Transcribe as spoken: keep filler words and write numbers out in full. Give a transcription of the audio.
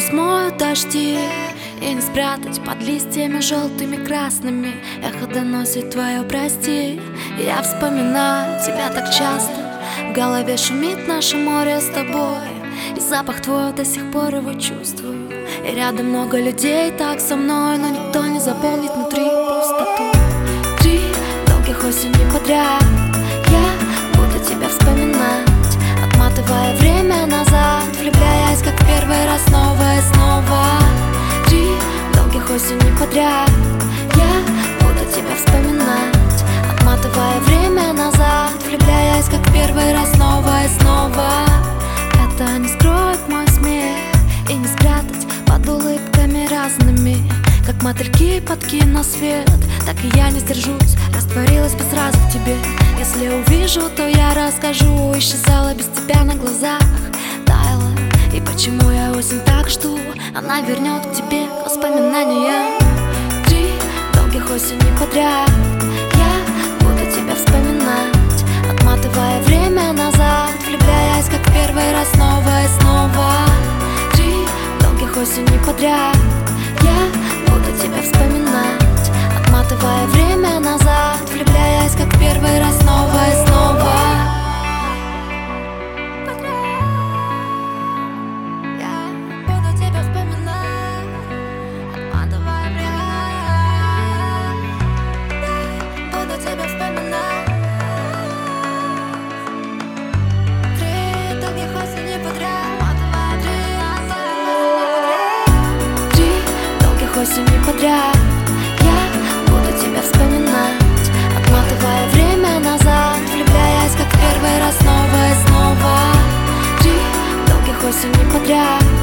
смоют дожди и не спрятать под листьями желтыми, красными. Эхо доносит твое прости. Я вспоминаю тебя так часто. В голове шумит наше море с тобой, и запах твой до сих пор его чувствую. И рядом много людей так со мной, но никто не заполнит внутри пустоту. Три долгих осени подряд я буду тебя вспоминать, отматывая время назад, влюбляясь как первый раз снова и снова. Три долгих осени подряд я буду тебя вспоминать, отматывая время назад, влюбляясь как первый раз снова и снова. Это не скроет мой смех и не спрятать под улыбками разными, как мотыльки под киносвет. Так и я не сдержусь, растворилась бы сразу в тебе. Если увижу, то я расскажу. Исчезала без тебя на глазах, таяла. И почему я осень так жду? Она вернет к тебе воспоминания. Три долгих осени подряд я буду тебя вспоминать, отматывая время назад, влюбляясь как первый раз снова и снова. Три долгих осени подряд я буду тебя вспоминать, отматывая время назад, влюбляясь как первый раз снова и снова. Я буду тебя вспоминать, отматывая время. Буду тебя вспоминать. Три долгих осени подряд, отматывая время. Три долгих осени подряд я буду тебя вспоминать, отматывая время назад, влюбляясь как первый раз снова и снова. Три долгих осени подряд